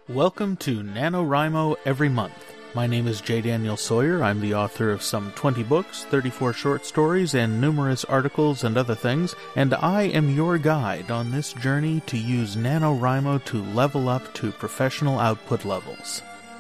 Welcome to NaNoWriMo Every Month. My name is J. Daniel Sawyer. I'm the author of some 20 books, 34 short stories, and numerous articles and other things, and I am your guide on this journey to use NaNoWriMo to level up to professional output levels.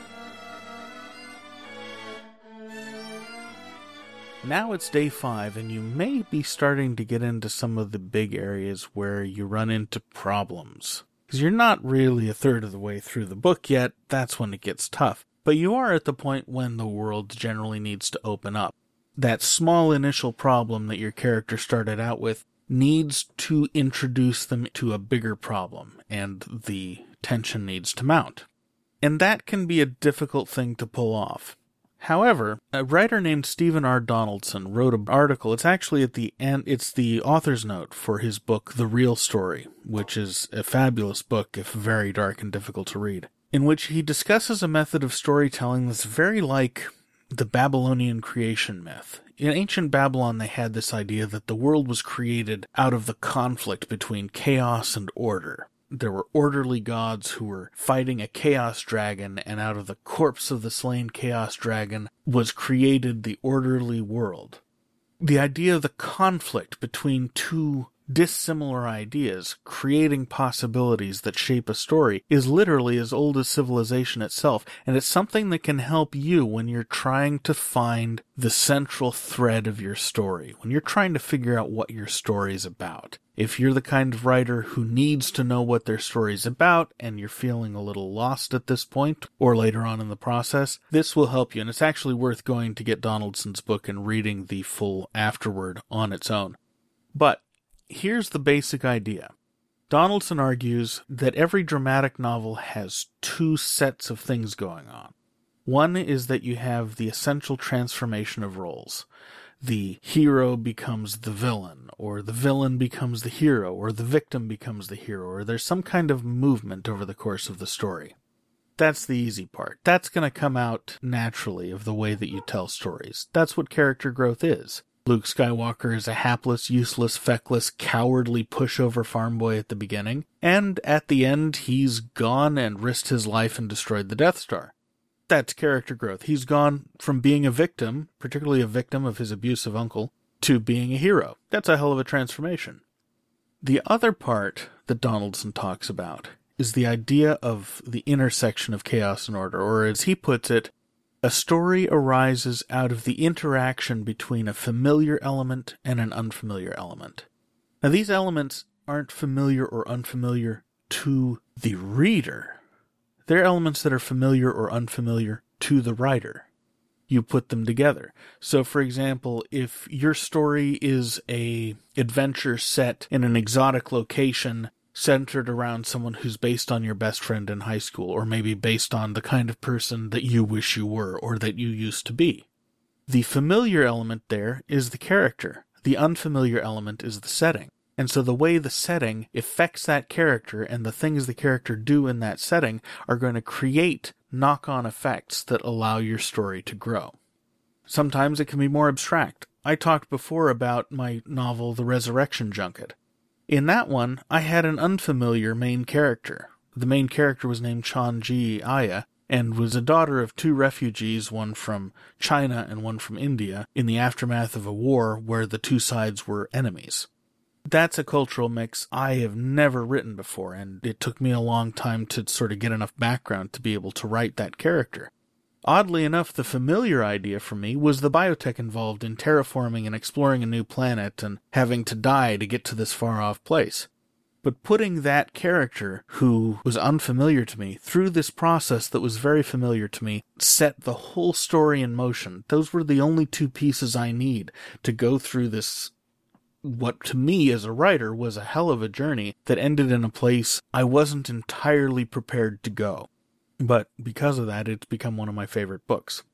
Now it's day 5, and you may be starting to get into some of the big areas where you run into problems. Because you're not really a third of the way through the book yet, that's when it gets tough. But you are at the point when the world generally needs to open up. That small initial problem that your character started out with needs to introduce them to a bigger problem, and the tension needs to mount. And that can be a difficult thing to pull off. However, a writer named Stephen R. Donaldson wrote an article. It's actually at the end. It's the author's note for his book, The Real Story, which is a fabulous book, if very dark and difficult to read, in which he discusses a method of storytelling that's very like the Babylonian creation myth. In ancient Babylon, they had this idea that the world was created out of the conflict between chaos and order. There were orderly gods who were fighting a chaos dragon, and out of the corpse of the slain chaos dragon was created the orderly world. The idea of the conflict between two dissimilar ideas, creating possibilities that shape a story, is literally as old as civilization itself, and it's something that can help you when you're trying to find the central thread of your story, when you're trying to figure out what your story is about. If you're the kind of writer who needs to know what their story is about, and you're feeling a little lost at this point, or later on in the process, this will help you, and it's actually worth going to get Donaldson's book and reading the full afterword on its own. But here's the basic idea. Donaldson argues that every dramatic novel has two sets of things going on. One is that you have the essential transformation of roles. The hero becomes the villain, or the villain becomes the hero, or the victim becomes the hero, or there's some kind of movement over the course of the story. That's the easy part. That's going to come out naturally of the way that you tell stories. That's what character growth is. Luke Skywalker is a hapless, useless, feckless, cowardly pushover farm boy at the beginning, and at the end he's gone and risked his life and destroyed the Death Star. That's character growth. He's gone from being a victim, particularly a victim of his abusive uncle, to being a hero. That's a hell of a transformation. The other part that Donaldson talks about is the idea of the intersection of chaos and order, or as he puts it, a story arises out of the interaction between a familiar element and an unfamiliar element. Now, these elements aren't familiar or unfamiliar to the reader. They're elements that are familiar or unfamiliar to the writer. You put them together. So, for example, if your story is an adventure set in an exotic location centered around someone who's based on your best friend in high school, or maybe based on the kind of person that you wish you were or that you used to be, the familiar element there is the character. The unfamiliar element is the setting. And so the way the setting affects that character and the things the character do in that setting are going to create knock-on effects that allow your story to grow. Sometimes it can be more abstract. I talked before about my novel, The Resurrection Junket. In that one, I had an unfamiliar main character. The main character was named Chonji Aya, and was a daughter of two refugees, one from China and one from India, in the aftermath of a war where the two sides were enemies. That's a cultural mix I have never written before, and it took me a long time to sort of get enough background to be able to write that character. Oddly enough, the familiar idea for me was the biotech involved in terraforming and exploring a new planet and having to die to get to this far-off place. But putting that character, who was unfamiliar to me, through this process that was very familiar to me, set the whole story in motion. Those were the only two pieces I need to go through this, what to me as a writer was a hell of a journey that ended in a place I wasn't entirely prepared to go. But because of that, it's become one of my favorite books.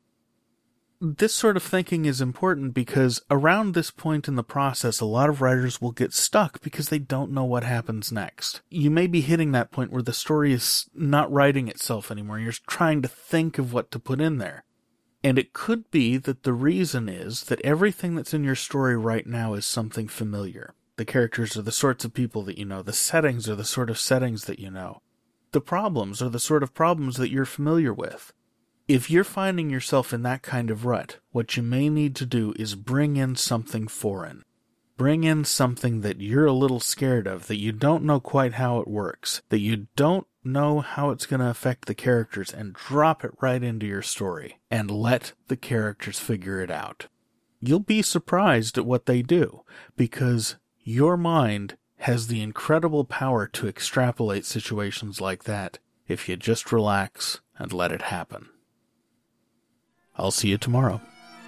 This sort of thinking is important because around this point in the process, a lot of writers will get stuck because they don't know what happens next. You may be hitting that point where the story is not writing itself anymore. You're trying to think of what to put in there. And it could be that the reason is that everything that's in your story right now is something familiar. The characters are the sorts of people that you know. The settings are the sort of settings that you know. the problems are the sort of problems that you're familiar with. If you're finding yourself in that kind of rut, what you may need to do is bring in something foreign. Bring in something that you're a little scared of, that you don't know quite how it works, that you don't know how it's going to affect the characters, and drop it right into your story, and let the characters figure it out. You'll be surprised at what they do, because your mind has the incredible power to extrapolate situations like that if you just relax and let it happen. I'll see you tomorrow.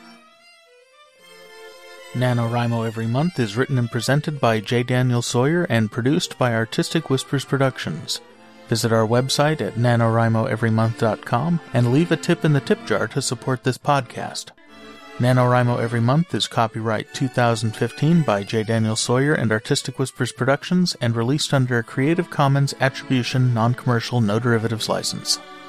NaNoWriMo Every Month is written and presented by J. Daniel Sawyer and produced by Artistic Whispers Productions. Visit our website at nanowrimoeverymonth.com and leave a tip in the tip jar to support this podcast. NaNoWriMo Every Month is copyright 2015 by J. Daniel Sawyer and Artistic Whispers Productions and released under a Creative Commons Attribution Non-Commercial No Derivatives license.